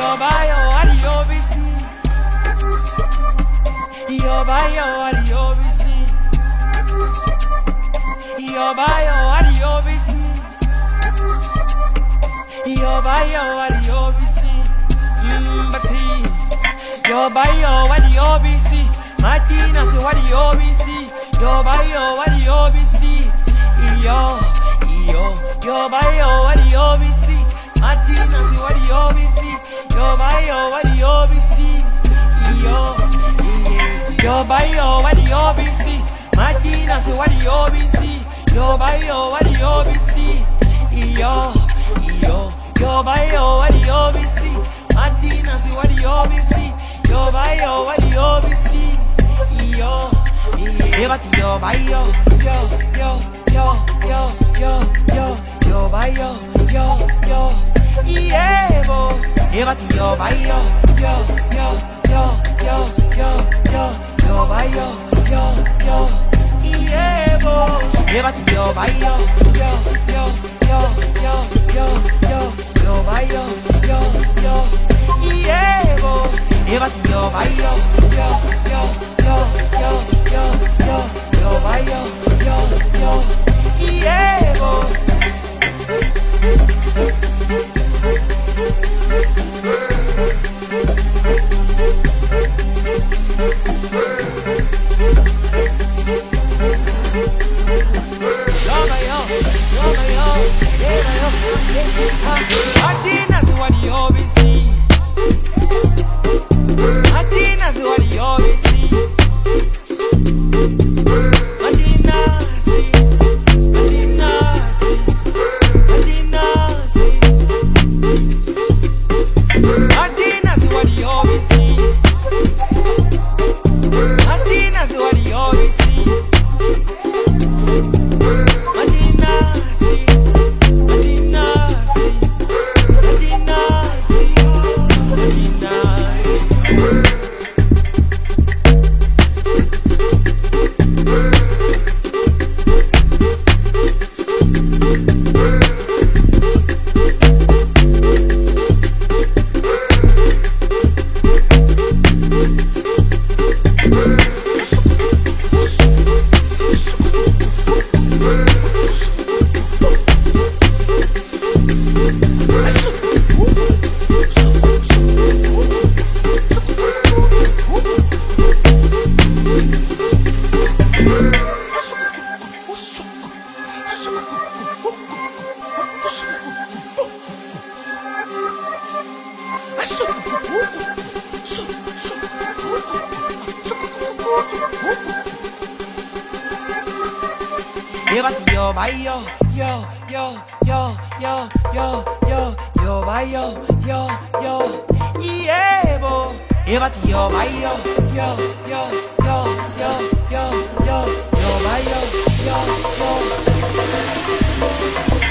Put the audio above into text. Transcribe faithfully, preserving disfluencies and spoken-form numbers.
Yo bayo wali yo bisi. Yo bayo wali yo bisi. Yo bayo wali yo bisi. Yo bayo wali yo bisi. Mbati. Yo bayo wali yo bisi. Martina se wali yo bisi. Yo bayo wali yo bisi. Yo yo yo bayo wali yo bisi. Martina si wali yo bisi. Yo bayo wali yo bisi. Yo yo bayo wali yo bisi. Martina si wali yo bisi. Yo bayo wali yo bisi. Yo yo yo bayo wali yo bisi. Martina si wali yo bisi. Yo bayo wali yo bisi. Yo yeah, yo bayo yo yo yo yo yo yo yo bayo yo yo yeah bo yeah, yo bayo yo yo yo yo yo yo yo bayo yo yo yeah bo yeah, yo bayo yo yo yo yo yo yo yo bayo yo yo yeah bo yeah, yo bayo yo yo yo yo yo yo yo bayo yo yo yeah bo yo bayo yo yo yo yo yo yo yo bayo yo yo yeah bo yeah, yo bayo yo yo yo yo yo yo yo bayo yo yo